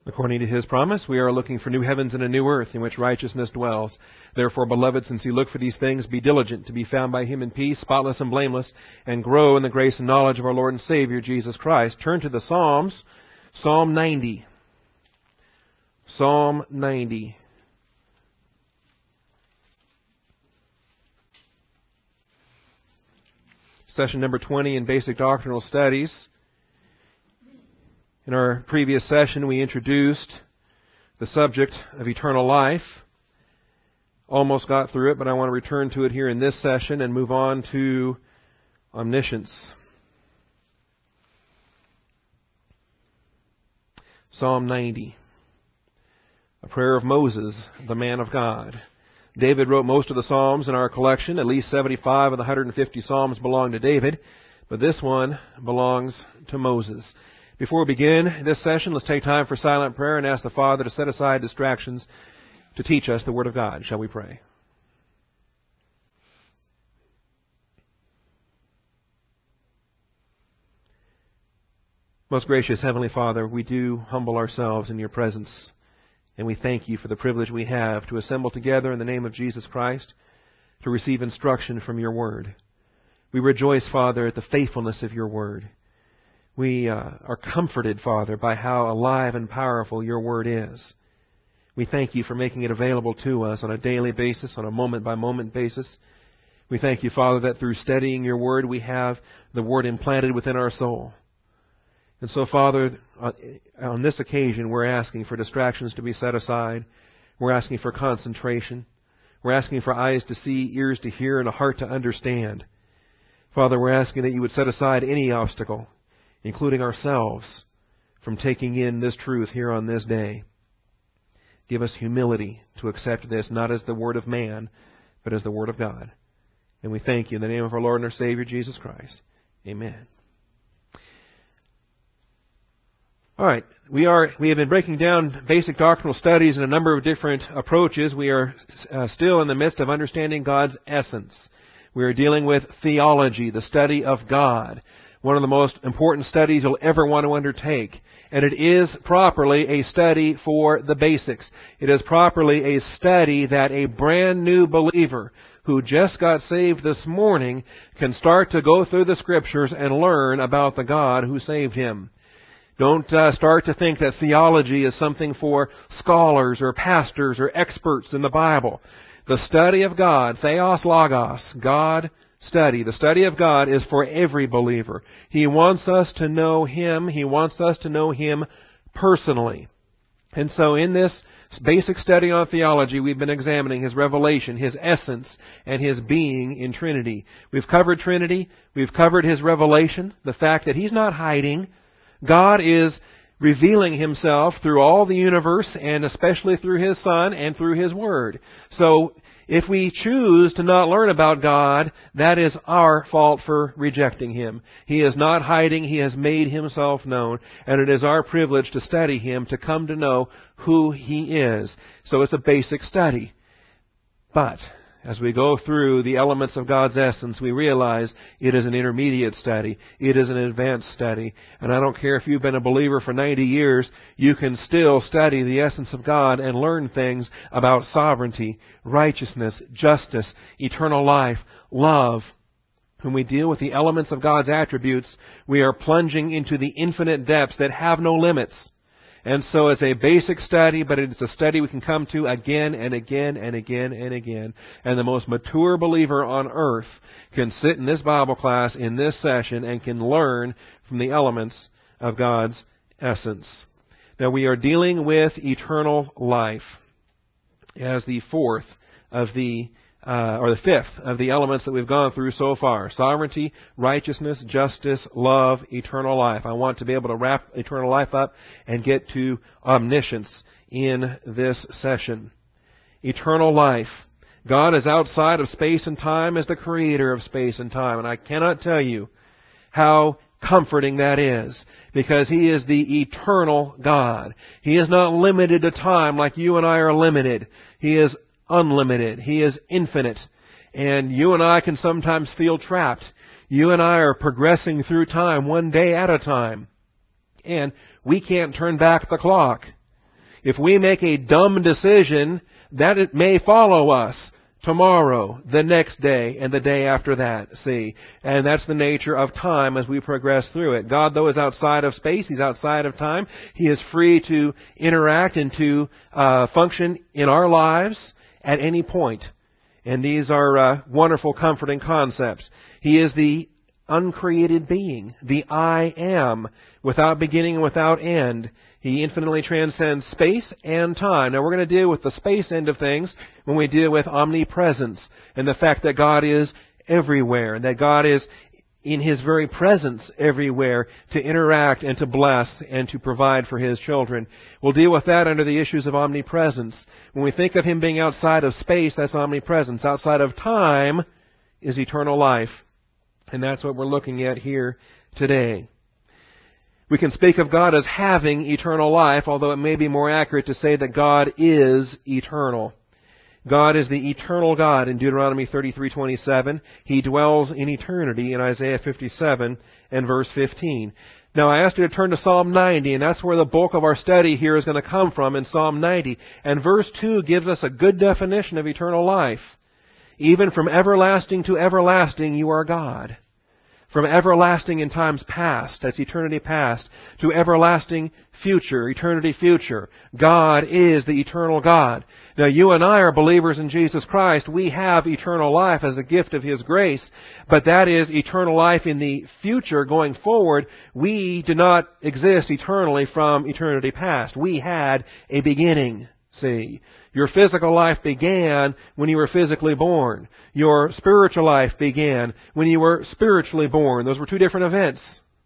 According to His promise, we are looking for new heavens and a new earth in which righteousness dwells. Therefore, beloved, since you look for these things, be diligent to be found by Him in peace, spotless and blameless, and grow in the grace and knowledge of our Lord and Savior, Jesus Christ. Turn to the Psalms. Psalm 90. Psalm 90. Session number 20 in Basic Doctrinal Studies. In our previous session, we introduced the subject of eternal life. Almost got through it, but I want to return to it here in this session and move on to omniscience. Psalm 90. A prayer of Moses, the man of God. David wrote most of the Psalms in our collection. At least 75 of the 150 Psalms belong to David, but this one belongs to Moses. Before we begin this session, let's take time for silent prayer and ask the Father to set aside distractions to teach us the Word of God. Shall we pray? Most gracious Heavenly Father, we do humble ourselves in Your presence, and we thank You for the privilege we have to assemble together in the name of Jesus Christ to receive instruction from Your Word. We rejoice, Father, at the faithfulness of Your Word. We are comforted, Father, by how alive and powerful Your Word is. We thank You for making it available to us on a daily basis, on a moment-by-moment basis. We thank You, Father, that through studying Your Word, we have the Word implanted within our soul. And so, Father, on this occasion, we're asking for distractions to be set aside. We're asking for concentration. We're asking for eyes to see, ears to hear, and a heart to understand. Father, we're asking that You would set aside any obstacle, including ourselves, from taking in this truth here on this day. Give us humility to accept this, not as the word of man, but as the word of God. And we thank You in the name of our Lord and our Savior, Jesus Christ. Amen. All right, we have been breaking down basic doctrinal studies in a number of different approaches. We are still in the midst of understanding God's essence. We are dealing with theology, the study of God. One of the most important studies you'll ever want to undertake. And it is properly a study for the basics. It is properly a study that a brand new believer who just got saved this morning can start to go through the Scriptures and learn about the God who saved him. Don't start to think that theology is something for scholars or pastors or experts in the Bible. The study of God, theos logos, God study. The study of God is for every believer. He wants us to know Him. He wants us to know Him personally. And so in this basic study on theology, we've been examining His revelation, His essence, and His being in Trinity. We've covered Trinity. We've covered His revelation, the fact that He's not hiding. God is revealing Himself through all the universe, and especially through His Son and through His Word. So if we choose to not learn about God, that is our fault for rejecting Him. He is not hiding. He has made Himself known. And it is our privilege to study Him, to come to know who He is. So it's a basic study. But as we go through the elements of God's essence, we realize it is an intermediate study. It is an advanced study. And I don't care if you've been a believer for 90 years, you can still study the essence of God and learn things about sovereignty, righteousness, justice, eternal life, love. When we deal with the elements of God's attributes, we are plunging into the infinite depths that have no limits. And so it's a basic study, but it's a study we can come to again and again and again and again. And the most mature believer on earth can sit in this Bible class, in this session, and can learn from the elements of God's essence. Now we are dealing with eternal life as the fifth of the elements that we've gone through so far. Sovereignty, righteousness, justice, love, eternal life. I want to be able to wrap eternal life up and get to omniscience in this session. Eternal life. God is outside of space and time as the creator of space and time. And I cannot tell you how comforting that is, because He is the eternal God. He is not limited to time like you and I are limited. He is unlimited. He is infinite. And you and I can sometimes feel trapped. You and I are progressing through time one day at a time. And we can't turn back the clock. If we make a dumb decision, that it may follow us tomorrow, the next day, and the day after that, see. And that's the nature of time as we progress through it. God, though, is outside of space. He's outside of time. He is free to interact and to function in our lives at any point. And these are wonderful, comforting concepts. He is the uncreated being, the I am, without beginning and without end. He infinitely transcends space and time. Now, we're going to deal with the space end of things when we deal with omnipresence and the fact that God is everywhere, and that God is in His very presence everywhere to interact and to bless and to provide for His children. We'll deal with that under the issues of omnipresence. When we think of Him being outside of space, that's omnipresence. Outside of time is eternal life. And that's what we're looking at here today. We can speak of God as having eternal life, although it may be more accurate to say that God is eternal. God is the eternal God in Deuteronomy 33:27. He dwells in eternity in Isaiah 57 and verse 15. Now, I asked you to turn to Psalm 90, and that's where the bulk of our study here is going to come from, in Psalm 90. And verse 2 gives us a good definition of eternal life. Even from everlasting to everlasting, you are God. From everlasting in times past, that's eternity past, to everlasting future, eternity future. God is the eternal God. Now, you and I are believers in Jesus Christ. We have eternal life as a gift of His grace, but that is eternal life in the future going forward. We do not exist eternally from eternity past. We had a beginning. See, your physical life began when you were physically born. Your spiritual life began when you were spiritually born. Those were two different events.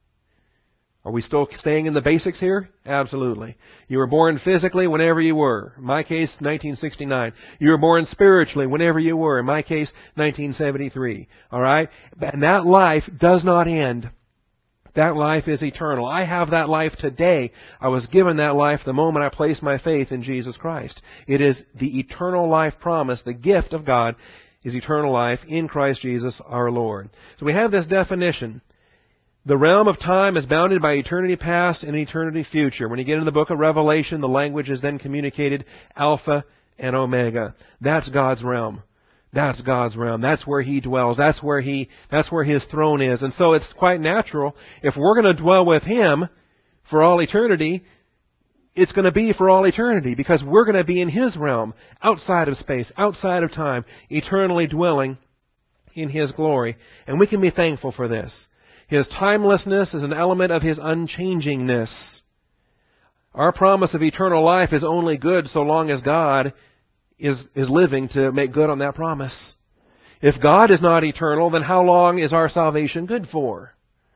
Are we still staying in the basics here? Absolutely. You were born physically whenever you were. In my case, 1969. You were born spiritually whenever you were. In my case, 1973. All right? And that life does not end. That life is eternal. I have that life today. I was given that life the moment I placed my faith in Jesus Christ. It is the eternal life promise. The gift of God is eternal life in Christ Jesus our Lord. So we have this definition. The realm of time is bounded by eternity past and eternity future. When you get into the book of Revelation, the language is then communicated Alpha and Omega. That's God's realm. That's God's realm. That's where He dwells. That's where His throne is. And so it's quite natural, if we're going to dwell with Him for all eternity, it's going to be for all eternity, because we're going to be in His realm, outside of space, outside of time, eternally dwelling in His glory. And we can be thankful for this. His timelessness is an element of His unchangingness. Our promise of eternal life is only good so long as God is living to make good on that promise. If God is not eternal, then how long is our salvation good for?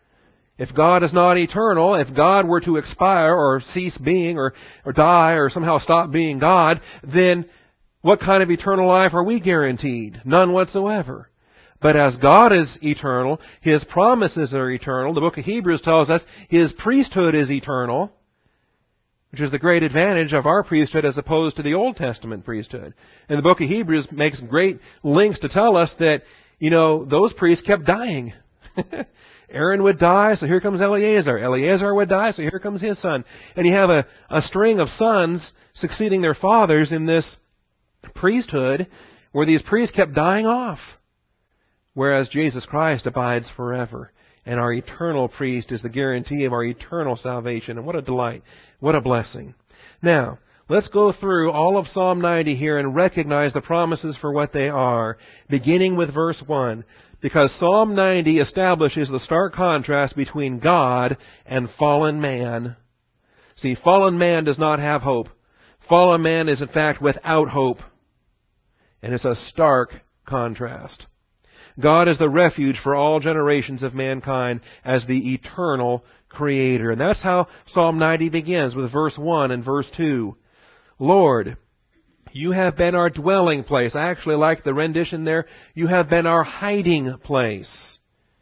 If God is not eternal, if God were to expire or cease being or die or somehow stop being God, then what kind of eternal life are we guaranteed? None whatsoever. But as God is eternal, His promises are eternal. The book of Hebrews tells us His priesthood is eternal, which is the great advantage of our priesthood as opposed to the Old Testament priesthood. And the book of Hebrews makes great links to tell us that, those priests kept dying. Aaron would die, so here comes Eleazar. Eleazar would die, so here comes his son. And you have a string of sons succeeding their fathers in this priesthood where these priests kept dying off. Whereas Jesus Christ abides forever. And our eternal priest is the guarantee of our eternal salvation. And what a delight. What a blessing. Now, let's go through all of Psalm 90 here and recognize the promises for what they are, beginning with verse 1. Because Psalm 90 establishes the stark contrast between God and fallen man. See, fallen man does not have hope. Fallen man is in fact without hope. And it's a stark contrast. God is the refuge for all generations of mankind as the eternal Creator. And that's how Psalm 90 begins, with verse 1 and verse 2. Lord, You have been our dwelling place. I actually like the rendition there. You have been our hiding place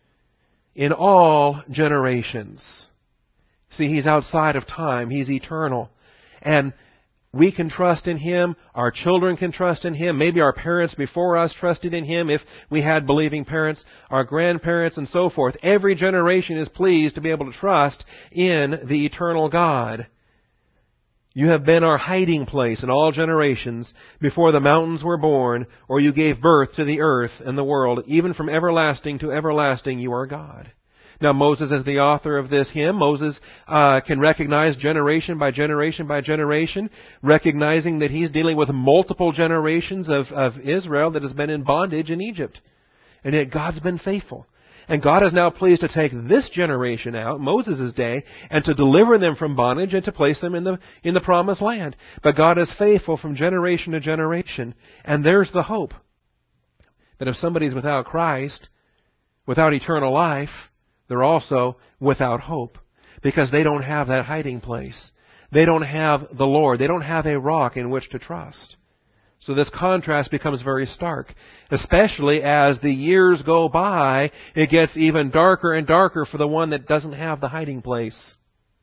in all generations. See, He's outside of time. He's eternal. And we can trust in Him. Our children can trust in Him. Maybe our parents before us trusted in Him if we had believing parents. Our grandparents and so forth. Every generation is pleased to be able to trust in the eternal God. You have been our hiding place in all generations before the mountains were born, or you gave birth to the earth and the world. Even from everlasting to everlasting, you are God. Now, Moses is the author of this hymn. Moses can recognize generation by generation by generation, recognizing that he's dealing with multiple generations of Israel that has been in bondage in Egypt. And yet God's been faithful. And God is now pleased to take this generation out, Moses' day, and to deliver them from bondage and to place them in the promised land. But God is faithful from generation to generation. And there's the hope. That if somebody's without Christ, without eternal life, they're also without hope. Because they don't have that hiding place. They don't have the Lord. They don't have a rock in which to trust. So this contrast becomes very stark. Especially as the years go by, it gets even darker and darker for the one that doesn't have the hiding place.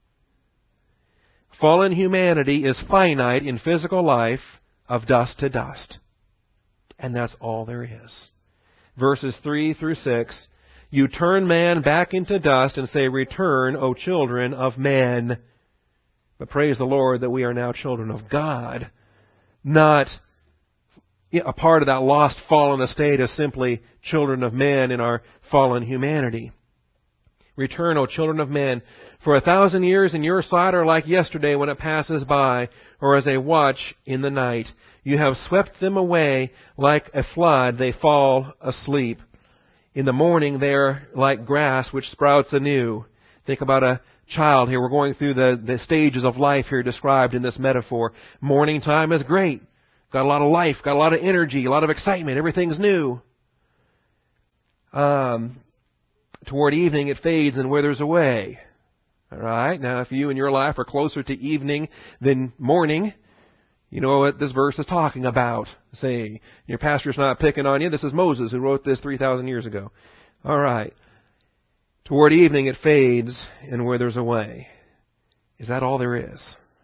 Fallen humanity is finite in physical life of dust to dust. And that's all there is. Verses 3 through 6, you turn man back into dust and say, return, O children of men. But praise the Lord that we are now children of God, not a part of that lost, fallen estate as simply children of men in our fallen humanity. Return, O children of men, for 1,000 years in your sight are like yesterday when it passes by, or as a watch in the night. You have swept them away like a flood, they fall asleep. In the morning they are like grass which sprouts anew. Think about a child here. We're going through the stages of life here described in this metaphor. Morning time is great. Got a lot of life, got a lot of energy, a lot of excitement. Everything's new. Toward evening, it fades and withers away. All right. Now, if you in your life are closer to evening than morning, you know what this verse is talking about. Say, your pastor's not picking on you. This is Moses who wrote this 3,000 years ago. All right. Toward evening, it fades and withers away. Is that all there is?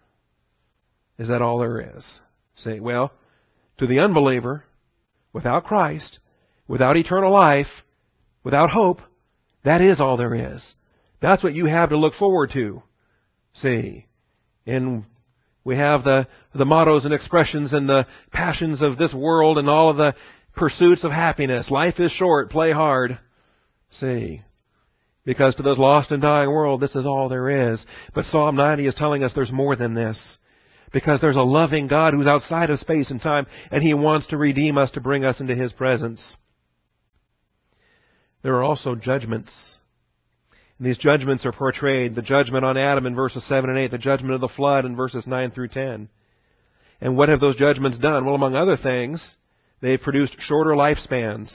Is that all there is? Say, well, to the unbeliever, without Christ, without eternal life, without hope, that is all there is. That's what you have to look forward to. See, and we have the mottos and expressions and the passions of this world and all of the pursuits of happiness. Life is short, play hard. See, because to this lost and dying world, this is all there is. But Psalm 90 is telling us there's more than this. Because there's a loving God who's outside of space and time, and He wants to redeem us to bring us into His presence. There are also judgments. And these judgments are portrayed. The judgment on Adam in verses 7 and 8. The judgment of the flood in verses 9 through 10. And what have those judgments done? Well, among other things, they've produced shorter lifespans.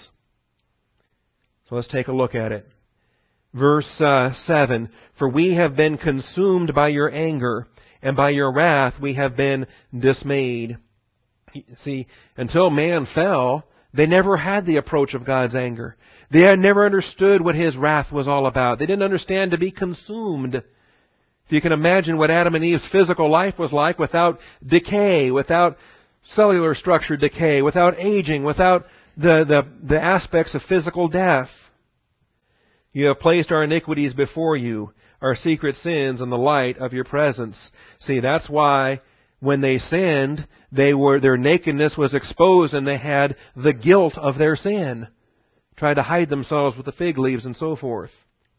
So let's take a look at it. Verse 7. For we have been consumed by your anger, and by your wrath we have been dismayed. See, until man fell, they never had the approach of God's anger. They had never understood what His wrath was all about. They didn't understand to be consumed. If you can imagine what Adam and Eve's physical life was like without decay, without cellular structure decay, without aging, without the aspects of physical death. You have placed our iniquities before you, our secret sins in the light of your presence. See, that's why when they sinned, their nakedness was exposed and they had the guilt of their sin. Tried to hide themselves with the fig leaves and so forth.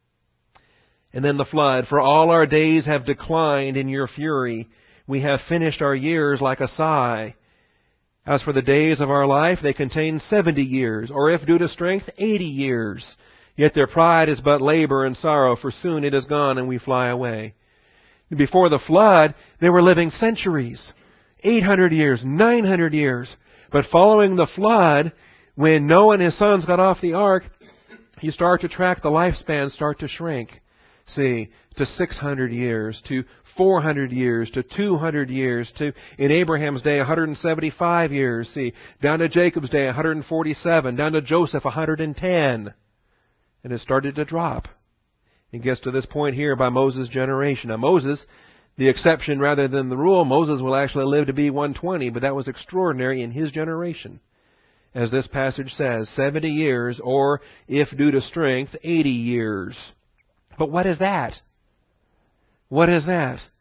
And then the flood. For all our days have declined in your fury. We have finished our years like a sigh. As for the days of our life, they contain 70 years, or if due to strength, 80 years. Yet their pride is but labor and sorrow, for soon it is gone and we fly away. Before the flood, they were living centuries, 800 years, 900 years. But following the flood, when Noah and his sons got off the ark, you start to track the lifespan start to shrink. See, to 600 years, to 400 years, to 200 years, to, in Abraham's day, 175 years. See, down to Jacob's day, 147, down to Joseph, 110. And it started to drop. It gets to this point here by Moses' generation. Now Moses, the exception rather than the rule, Moses will actually live to be 120, but that was extraordinary in his generation. As this passage says, 70 years, or, if due to strength, 80 years. But what is that? What is that?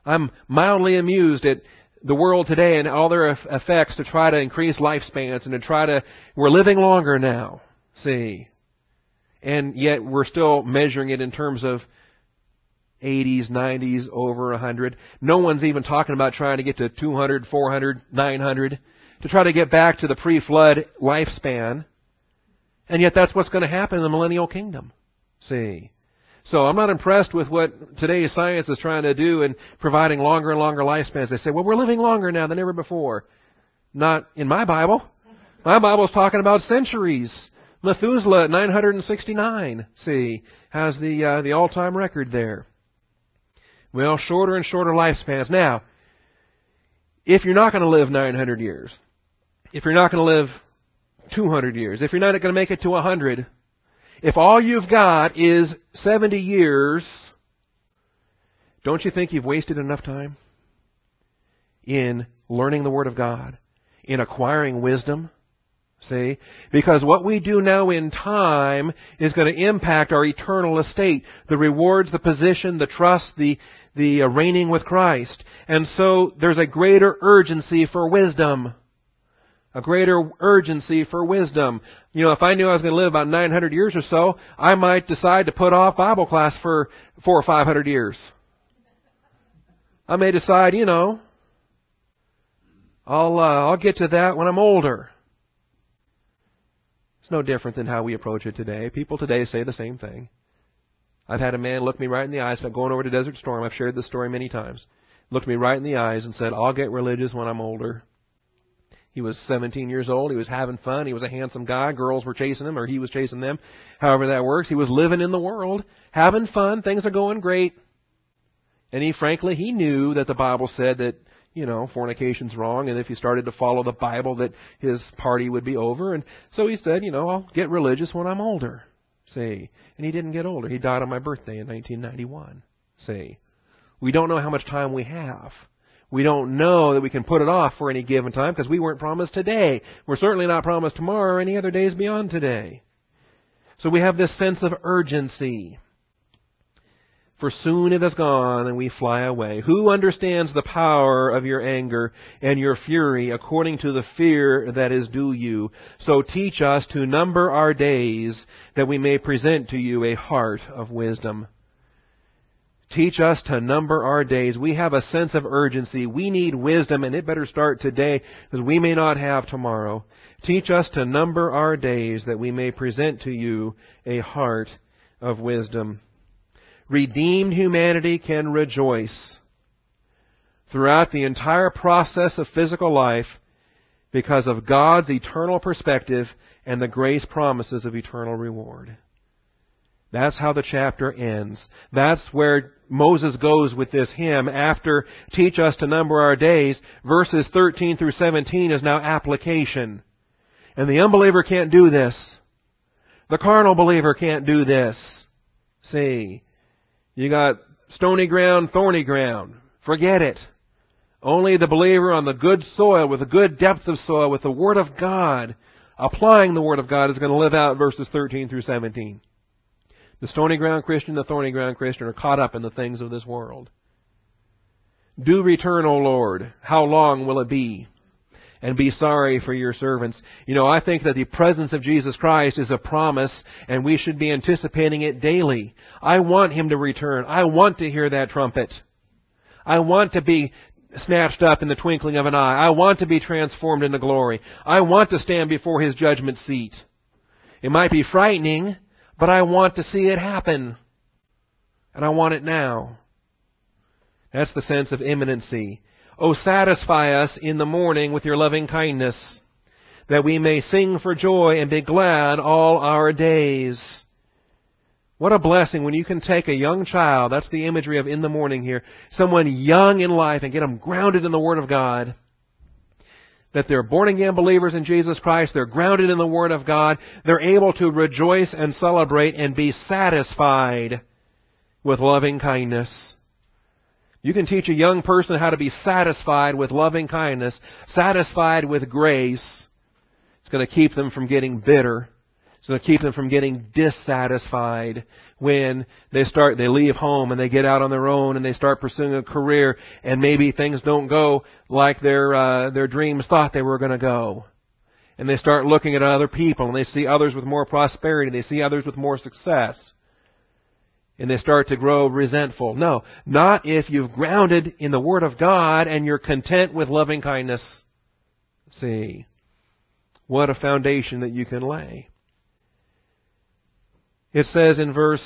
I'm mildly amused at the world today and all their effects to try to increase lifespans and we're living longer now, see. And yet we're still measuring it in terms of 80s, 90s, over 100. No one's even talking about trying to get to 200, 400, 900 to try to get back to the pre-flood lifespan. And yet that's what's going to happen in the millennial kingdom, see. So I'm not impressed with what today's science is trying to do in providing longer and longer lifespans. They say, well, we're living longer now than ever before. Not in my Bible. My Bible's talking about centuries. Methuselah at 969, see, has the all-time record there. Well, shorter and shorter lifespans. Now, if you're not going to live 900 years, if you're not going to live 200 years, if you're not going to make it to 100, if all you've got is 70 years, don't you think you've wasted enough time in learning the Word of God, in acquiring wisdom? See? Because what we do now in time is going to impact our eternal estate, the rewards, the position, the trust, the reigning with Christ. And so there's a greater urgency for wisdom. A greater urgency for wisdom. You know, if I knew I was going to live about 900 years or so, I might decide to put off Bible class for 400 or 500 years. I may decide, you know, I'll get to that when I'm older. It's no different than how we approach it today. People today say the same thing. I've had a man look me right in the eyes. I'm going over to Desert Storm. I've shared this story many times. Looked me right in the eyes and said, I'll get religious when I'm older. He was 17 years old. He was having fun. He was a handsome guy. Girls were chasing him, or he was chasing them. However that works. He was living in the world, having fun. Things are going great. And he knew that the Bible said that, you know, fornication's wrong, and if he started to follow the Bible that his party would be over. And so he said, you know, I'll get religious when I'm older. See. And he didn't get older. He died on my birthday in 1991. See. We don't know how much time we have. We don't know that we can put it off for any given time because we weren't promised today. We're certainly not promised tomorrow or any other days beyond today. So we have this sense of urgency. For soon it is gone and we fly away. Who understands the power of your anger and your fury according to the fear that is due you? So teach us to number our days that we may present to you a heart of wisdom. Teach us to number our days. We have a sense of urgency. We need wisdom, and it better start today because we may not have tomorrow. Teach us to number our days that we may present to you a heart of wisdom. Redeemed humanity can rejoice throughout the entire process of physical life because of God's eternal perspective and the grace promises of eternal reward. That's how the chapter ends. That's where Moses goes with this hymn after teach us to number our days. Verses 13 through 17 is now application. And the unbeliever can't do this. The carnal believer can't do this. See, you got stony ground, thorny ground. Forget it. Only the believer on the good soil, with a good depth of soil, with the Word of God, applying the Word of God, is going to live out verses 13 through 17. The stony ground Christian, the thorny ground Christian are caught up in the things of this world. Do return, O Lord. How long will it be? And be sorry for your servants. You know, I think that the presence of Jesus Christ is a promise, and we should be anticipating it daily. I want Him to return. I want to hear that trumpet. I want to be snatched up in the twinkling of an eye. I want to be transformed into glory. I want to stand before His judgment seat. It might be frightening, but I want to see it happen. And I want it now. That's the sense of imminency. Oh, satisfy us in the morning with your loving kindness, that we may sing for joy and be glad all our days. What a blessing when you can take a young child, that's the imagery of in the morning here, someone young in life and get them grounded in the Word of God. That they're born-again believers in Jesus Christ. They're grounded in the Word of God. They're able to rejoice and celebrate and be satisfied with loving kindness. You can teach a young person how to be satisfied with loving kindness, satisfied with grace. It's going to keep them from getting bitter. So to keep them from getting dissatisfied when they leave home and they get out on their own and they start pursuing a career and maybe things don't go like their dreams thought they were going to go. And they start looking at other people and they see others with more prosperity, they see others with more success. And they start to grow resentful. No, not if you've grounded in the Word of God and you're content with loving kindness. See, what a foundation that you can lay. It says in verse,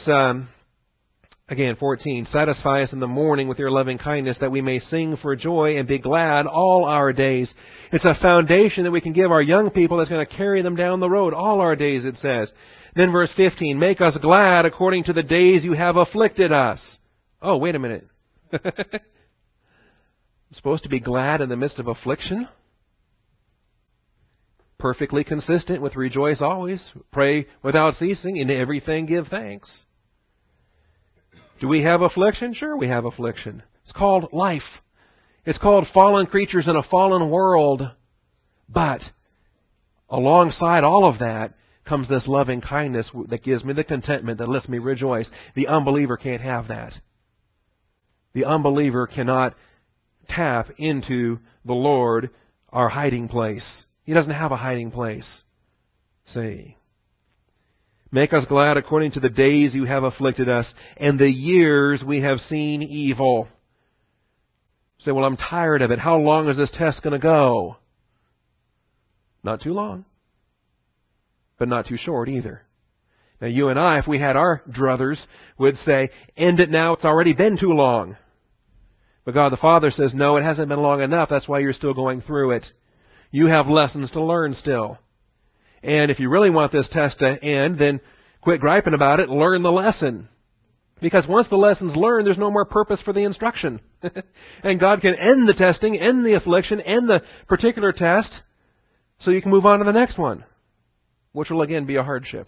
14, satisfy us in the morning with your loving kindness that we may sing for joy and be glad all our days. It's a foundation that we can give our young people that's going to carry them down the road all our days, it says. Then verse 15, make us glad according to the days you have afflicted us. Oh, wait a minute. I'm supposed to be glad in the midst of affliction? Perfectly consistent with rejoice always, pray without ceasing, in everything give thanks. Do we have affliction? Sure we have affliction. It's called life. It's called fallen creatures in a fallen world. But alongside all of that comes this loving kindness that gives me the contentment that lets me rejoice. The unbeliever can't have that. The unbeliever cannot tap into the Lord, our hiding place. He doesn't have a hiding place. See. Make us glad according to the days you have afflicted us, and the years we have seen evil. Say, well, I'm tired of it. How long is this test going to go? Not too long. But not too short either. Now, you and I, if we had our druthers, would say, end it now. It's already been too long. But God the Father says, no, it hasn't been long enough. That's why you're still going through it. You have lessons to learn still. And if you really want this test to end, then quit griping about it and learn the lesson. Because once the lesson's learned, there's no more purpose for the instruction. And God can end the testing, end the affliction, end the particular test, so you can move on to the next one, which will again be a hardship.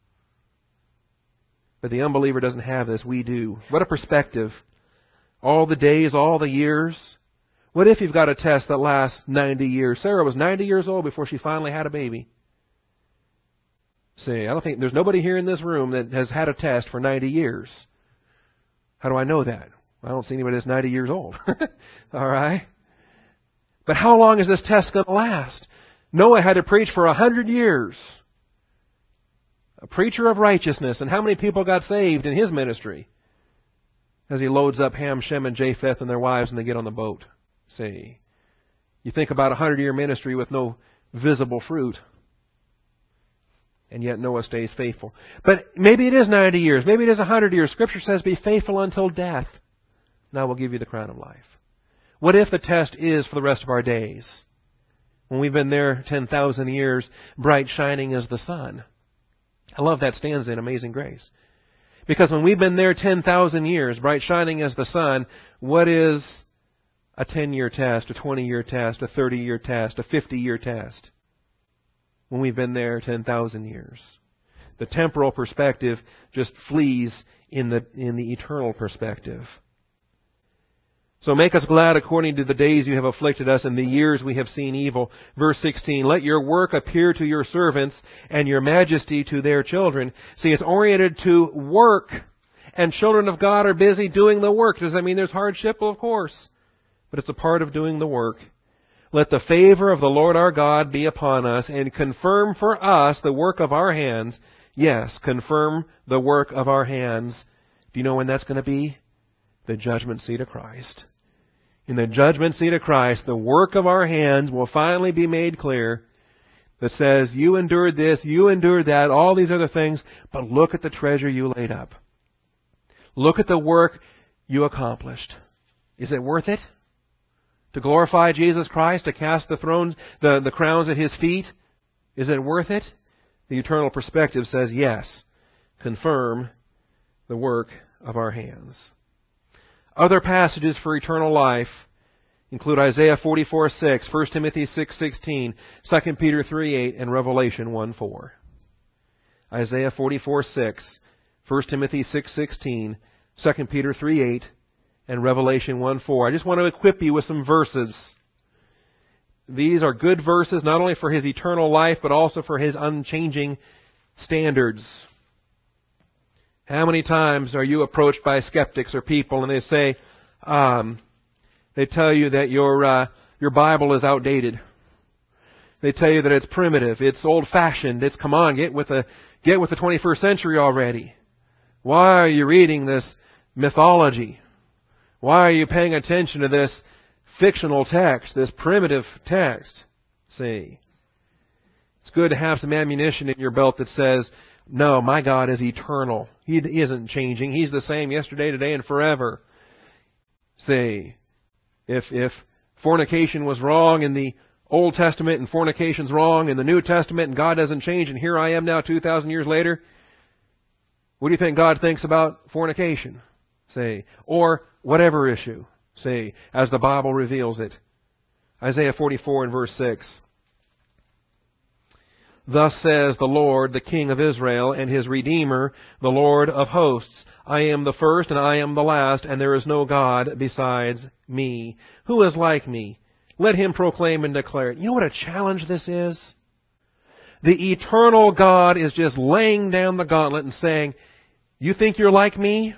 But the unbeliever doesn't have this. We do. What a perspective. All the days, all the years. What if you've got a test that lasts 90 years? Sarah was 90 years old before she finally had a baby. See, I don't think there's nobody here in this room that has had a test for 90 years. How do I know that? I don't see anybody that's 90 years old. All right? But how long is this test going to last? Noah had to preach for 100 years. A preacher of righteousness. And how many people got saved in his ministry? As he loads up Ham, Shem, and Japheth and their wives and they get on the boat. See, you think about 100-year ministry with no visible fruit. And yet Noah stays faithful. But maybe it is 90 years. Maybe it is 100 years. Scripture says be faithful until death. And I will give you the crown of life. What if the test is for the rest of our days? When we've been there 10,000 years, bright shining as the sun. I love that stanza in Amazing Grace. Because when we've been there 10,000 years, bright shining as the sun, what is a 10-year test, a 20-year test, a 30-year test, a 50-year test? When we've been there 10,000 years. The temporal perspective just flees in the eternal perspective. So make us glad according to the days you have afflicted us and the years we have seen evil. Verse 16, let your work appear to your servants and your majesty to their children. See, it's oriented to work. And children of God are busy doing the work. Does that mean there's hardship? Well, of course. But it's a part of doing the work. Let the favor of the Lord our God be upon us and confirm for us the work of our hands. Yes, confirm the work of our hands. Do you know when that's going to be? The judgment seat of Christ. In the judgment seat of Christ, the work of our hands will finally be made clear. That says, you endured this, you endured that, all these other things, but look at the treasure you laid up. Look at the work you accomplished. Is it worth it? To glorify Jesus Christ, to cast the crowns at His feet? Is it worth it? The eternal perspective says yes. Confirm the work of our hands. Other passages for eternal life include Isaiah 44:6, 1 Timothy 6:16, 2 Peter 3:8, and Revelation 1:4. Isaiah 44:6, 1 Timothy 6:16, 2 Peter 3:8, and Revelation 1:4. I just want to equip you with some verses. These are good verses not only for His eternal life, but also for His unchanging standards. How many times are you approached by skeptics or people and they say, they tell you that your Bible is outdated. They tell you that it's primitive, it's old-fashioned, it's, come on, get with the 21st century already. Why are you reading this mythology? Why are you paying attention to this fictional text, this primitive text? See, it's good to have some ammunition in your belt that says, no, my God is eternal. He isn't changing. He's the same yesterday, today, and forever. See, if fornication was wrong in the Old Testament and fornication's wrong in the New Testament and God doesn't change and here I am now 2,000 years later, what do you think God thinks about fornication? Say, or whatever issue, say, as the Bible reveals it. Isaiah 44 and verse 6. Thus says the Lord, the King of Israel, and His Redeemer, the Lord of hosts. I am the first and I am the last, and there is no God besides me. Who is like me? Let him proclaim and declare it. You know what a challenge this is? The eternal God is just laying down the gauntlet and saying, you think you're like me?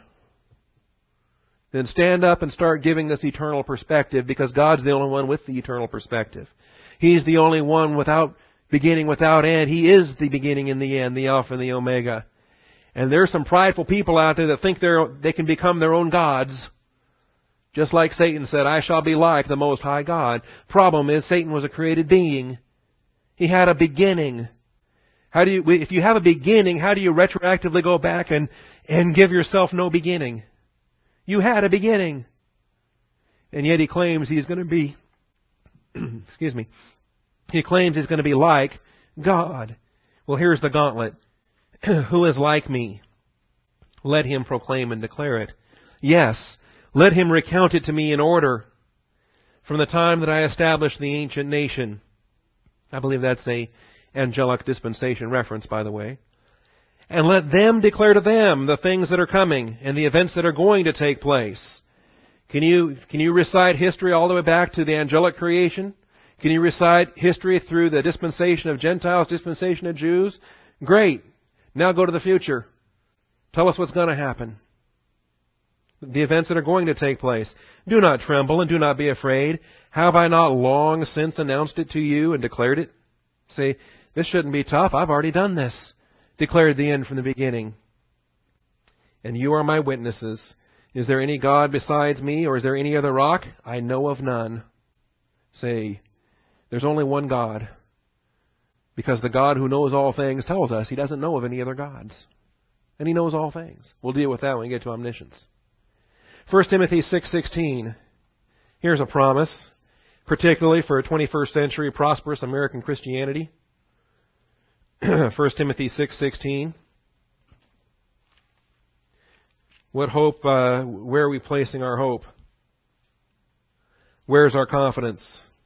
Then stand up and start giving this eternal perspective, because God's the only one with the eternal perspective. He's the only one without beginning, without end. He is the beginning and the end, the Alpha and the Omega. And there's some prideful people out there that think they can become their own gods. Just like Satan said, I shall be like the Most High God. Problem is, Satan was a created being. He had a beginning. If you have a beginning, how do you retroactively go back and give yourself no beginning? You had a beginning. And yet he claims he's going to be, excuse me, he claims he's going to be like God. Well, here's the gauntlet. Who is like me? Let him proclaim and declare it. Yes, let him recount it to me in order. From the time that I established the ancient nation. I believe that's a angelic dispensation reference, by the way. And let them declare to them the things that are coming and the events that are going to take place. Can you recite history all the way back to the angelic creation? Can you recite history through the dispensation of Gentiles, dispensation of Jews? Great. Now go to the future. Tell us what's going to happen. The events that are going to take place. Do not tremble and do not be afraid. Have I not long since announced it to you and declared it? Say, this shouldn't be tough. I've already done this. Declared the end from the beginning. And you are my witnesses. Is there any God besides me, or is there any other rock? I know of none. Say, there's only one God. Because the God who knows all things tells us He doesn't know of any other gods. And He knows all things. We'll deal with that when we get to omniscience. 1 Timothy 6:16. Here's a promise, particularly for a 21st century prosperous American Christianity. 1 Timothy 6:16. What hope, where are we placing our hope? Where's our confidence?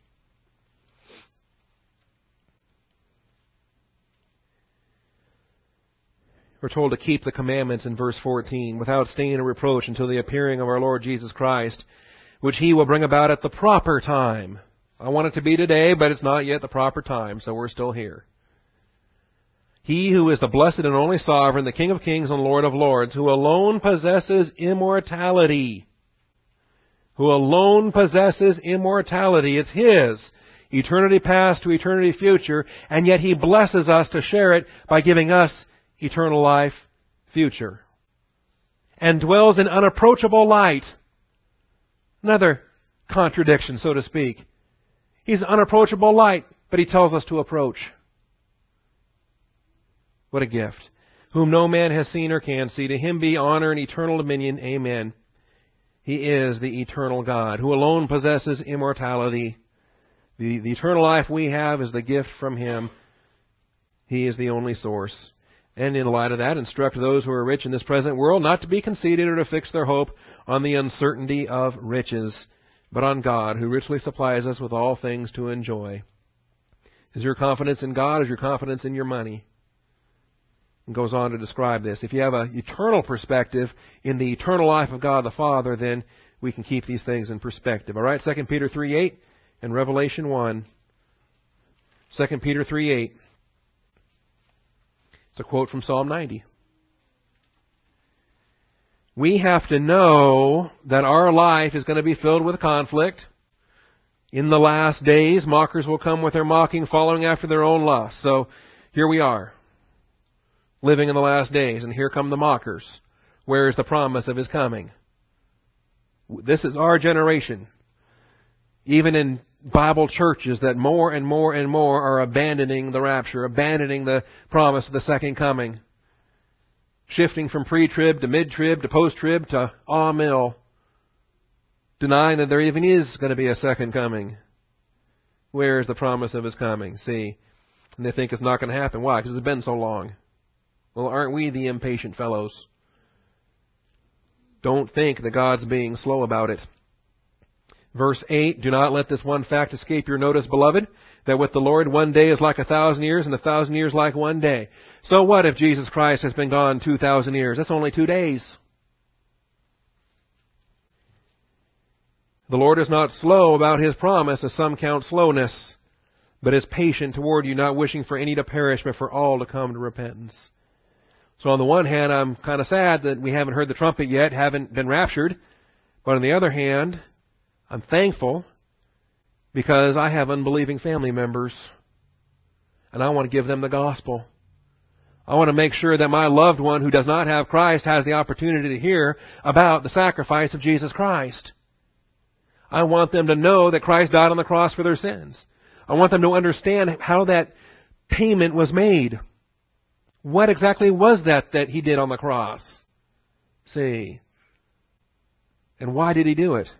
We're told to keep the commandments in verse 14, without stain or reproach until the appearing of our Lord Jesus Christ, which He will bring about at the proper time. I want it to be today, but it's not yet the proper time, so we're still here. He who is the blessed and only sovereign, the King of kings and Lord of lords, who alone possesses immortality. Who alone possesses immortality. It's His. Eternity past to eternity future, and yet He blesses us to share it by giving us eternal life future. And dwells in unapproachable light. Another contradiction, so to speak. He's unapproachable light, but He tells us to approach. What a gift. Whom no man has seen or can see. To Him be honor and eternal dominion. Amen. He is the eternal God, who alone possesses immortality. The eternal life we have is the gift from Him. He is the only source. And in light of that, instruct those who are rich in this present world not to be conceited or to fix their hope on the uncertainty of riches, but on God, who richly supplies us with all things to enjoy. Is your confidence in God? Is your confidence in your money? And goes on to describe this. If you have an eternal perspective in the eternal life of God the Father, then we can keep these things in perspective. All right, 2 Peter 3:8 and Revelation 1. 2 Peter 3:8. It's a quote from Psalm 90. We have to know that our life is going to be filled with conflict. In the last days, mockers will come with their mocking, following after their own lusts. So here we are, living in the last days, and here come the mockers. Where is the promise of His coming? This is our generation. Even in Bible churches, that more and more and more are abandoning the rapture, abandoning the promise of the second coming. Shifting from pre-trib to mid-trib to post-trib to amil. Denying that there even is going to be a second coming. Where is the promise of His coming? See, and they think it's not going to happen. Why? Because it's been so long. Well, aren't we the impatient fellows? Don't think that God's being slow about it. Verse 8, do not let this one fact escape your notice, beloved, that with the Lord 1 day is like 1,000 years, and 1,000 years like 1 day. So what if Jesus Christ has been gone 2,000 years? That's only 2 days. The Lord is not slow about His promise, as some count slowness, but is patient toward you, not wishing for any to perish, but for all to come to repentance. So on the one hand, I'm kind of sad that we haven't heard the trumpet yet, haven't been raptured. But on the other hand, I'm thankful because I have unbelieving family members, and I want to give them the gospel. I want to make sure that my loved one who does not have Christ has the opportunity to hear about the sacrifice of Jesus Christ. I want them to know that Christ died on the cross for their sins. I want them to understand how that payment was made. What exactly was that He did on the cross? See. And why did He do it?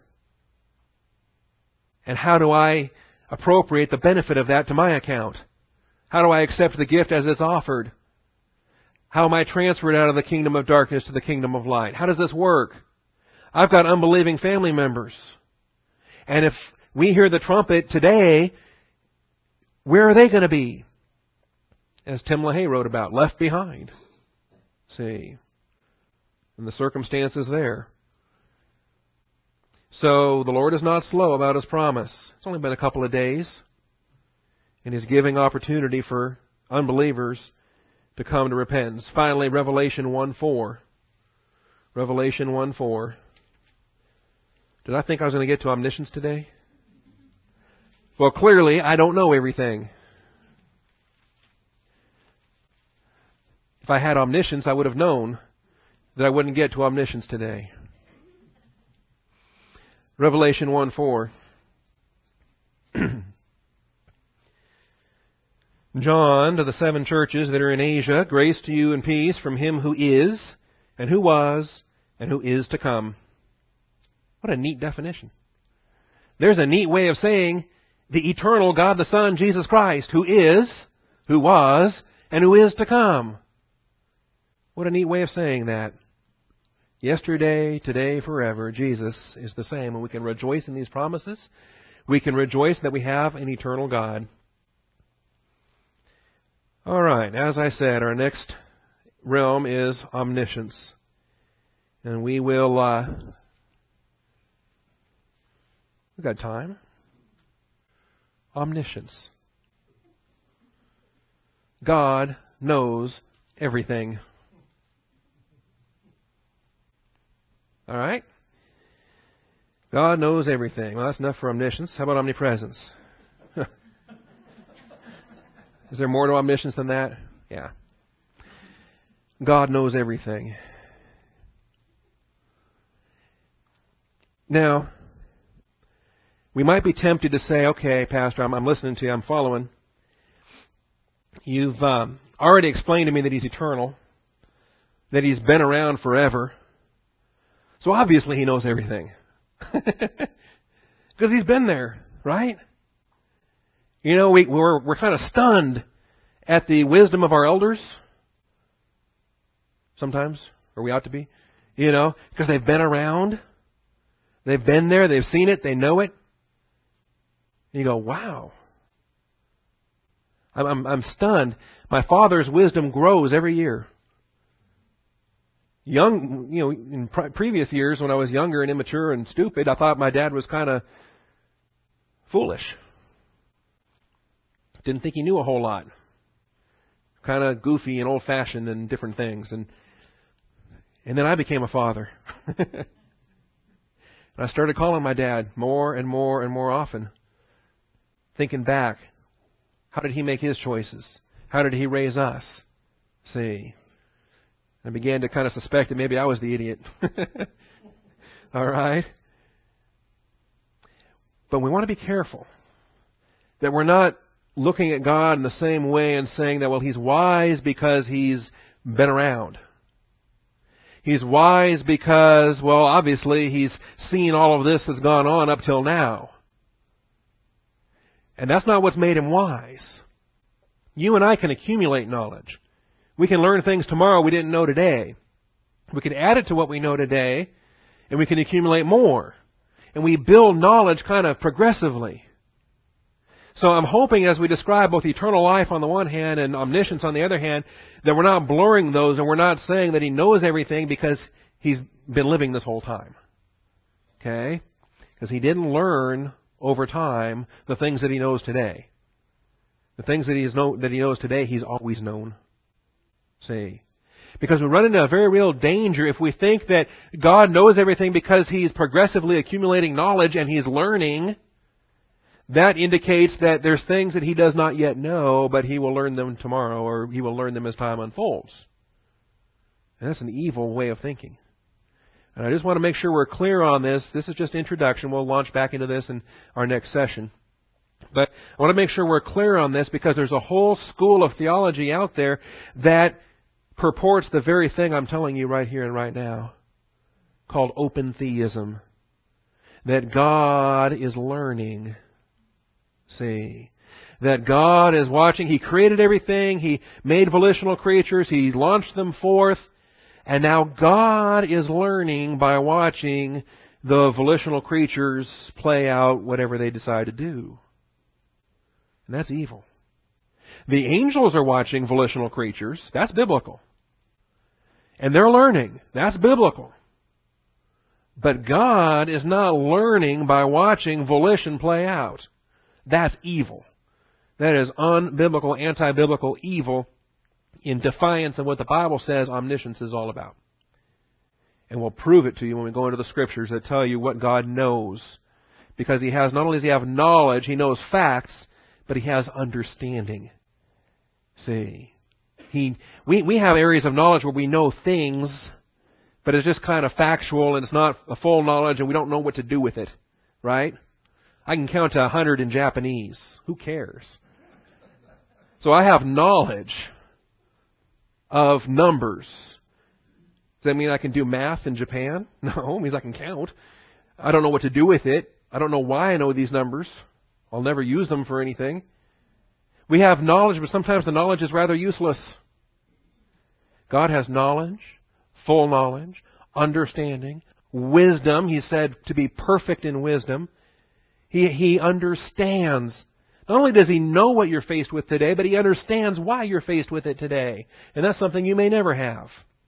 And how do I appropriate the benefit of that to my account? How do I accept the gift as it's offered? How am I transferred out of the kingdom of darkness to the kingdom of light? How does this work? I've got unbelieving family members. And if we hear the trumpet today, where are they going to be? As Tim LaHaye wrote about, left behind. See. And the circumstances there. So the Lord is not slow about His promise. It's only been a couple of days. And He's giving opportunity for unbelievers to come to repentance. Finally, Revelation 1:4. Revelation 1:4. Did I think I was going to get to omniscience today? Well, clearly, I don't know everything. If I had omniscience, I would have known that I wouldn't get to omniscience today. Revelation 1:4. John, to the 7 churches that are in Asia, grace to you and peace from Him who is, and who was, and who is to come. What a neat definition. There's a neat way of saying the eternal God the Son, Jesus Christ, who is, who was, and who is to come. What a neat way of saying that. Yesterday, today, forever, Jesus is the same. And we can rejoice in these promises. We can rejoice that we have an eternal God. All right, as I said, our next realm is omniscience. And we will... we've got time. Omniscience. God knows everything. All right? God knows everything. Well, that's enough for omniscience. How about omnipresence? Is there more to omniscience than that? Yeah. God knows everything. Now, we might be tempted to say, okay, Pastor, I'm listening to you, I'm following. You've already explained to me that He's eternal, that He's been around forever. So obviously He knows everything. Because He's been there, right? You know, we're kind of stunned at the wisdom of our elders. Sometimes, or we ought to be. You know, because they've been around. They've been there, they've seen it, they know it. And you go, wow. I'm stunned. My father's wisdom grows every year. In previous years when I was younger and immature and stupid, I thought my dad was kind of foolish. Didn't think he knew a whole lot. kind of goofy and old-fashioned and different things. And then I became a father. And I started calling my dad more and more and more often, thinking back, how did he make his choices? How did he raise us? See? I began to kind of suspect that maybe I was the idiot. All right? But we want to be careful that we're not looking at God in the same way and saying that, well, He's wise because He's been around. He's wise because, well, obviously He's seen all of this that's gone on up till now. And that's not what's made Him wise. You and I can accumulate knowledge. We can learn things tomorrow we didn't know today. We can add it to what we know today, and we can accumulate more. And we build knowledge kind of progressively. So I'm hoping as we describe both eternal life on the one hand and omniscience on the other hand, that we're not blurring those and we're not saying that He knows everything because He's been living this whole time. Okay? Because He didn't learn over time the things that He knows today. The things that He knows today, He's always known. See? Because we run into a very real danger if we think that God knows everything because He's progressively accumulating knowledge and He's learning. That indicates that there's things that He does not yet know, but He will learn them tomorrow, or He will learn them as time unfolds. And that's an evil way of thinking. And I just want to make sure we're clear on this. This is just introduction. We'll launch back into this in our next session. But I want to make sure we're clear on this because there's a whole school of theology out there that purports the very thing I'm telling you right here and right now, called open theism. That God is learning. See, that God is watching. He created everything. He made volitional creatures. He launched them forth. And now God is learning by watching the volitional creatures play out whatever they decide to do. And that's evil. The angels are watching volitional creatures. That's biblical. And they're learning. That's biblical. But God is not learning by watching volition play out. That's evil. That is unbiblical, anti-biblical evil in defiance of what the Bible says omniscience is all about. And we'll prove it to you when we go into the Scriptures that tell you what God knows. Because He has, not only does He have knowledge, He knows facts, but He has understanding. See, we have areas of knowledge where we know things, but it's just kind of factual and it's not a full knowledge and we don't know what to do with it. Right? I can count to 100 in Japanese. Who cares? So I have knowledge of numbers. Does that mean I can do math in Japan? No, it means I can count. I don't know what to do with it. I don't know why I know these numbers. I'll never use them for anything. We have knowledge, but sometimes the knowledge is rather useless. God has knowledge, full knowledge, understanding, wisdom. He said to be perfect in wisdom. He understands. Not only does He know what you're faced with today, but He understands why you're faced with it today. And that's something you may never have.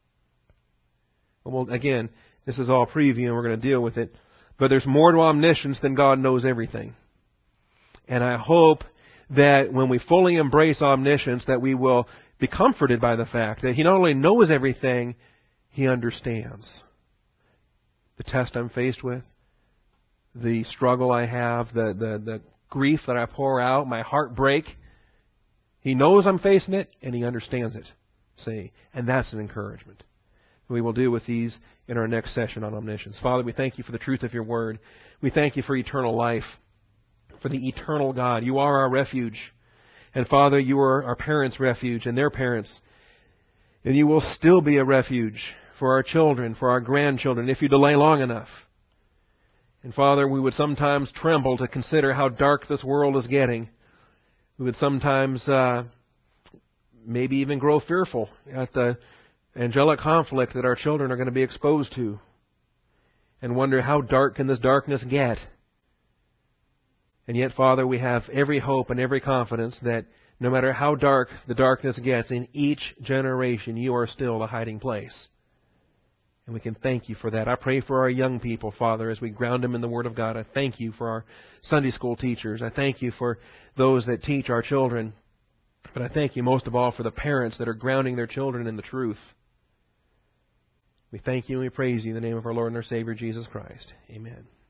Well, again, this is all preview and we're going to deal with it. But there's more to omniscience than God knows everything. And I hope that when we fully embrace omniscience, that we will be comforted by the fact that He not only knows everything, He understands. The test I'm faced with, the struggle I have, the grief that I pour out, my heartbreak. He knows I'm facing it, and He understands it. See? And that's an encouragement. We will deal with these in our next session on omniscience. Father, we thank You for the truth of Your Word. We thank You for eternal life, for the eternal God. You are our refuge. And Father, You are our parents' refuge and their parents. And You will still be a refuge for our children, for our grandchildren, if You delay long enough. And Father, we would sometimes tremble to consider how dark this world is getting. We would sometimes maybe even grow fearful at the angelic conflict that our children are going to be exposed to. And wonder how dark can this darkness get. And yet, Father, we have every hope and every confidence that no matter how dark the darkness gets, in each generation You are still a hiding place. And we can thank You for that. I pray for our young people, Father, as we ground them in the Word of God. I thank You for our Sunday school teachers. I thank You for those that teach our children But I thank you most of all for the parents that are grounding their children in the truth. We thank you and we praise you in the name of our Lord and our Savior, Jesus Christ. Amen.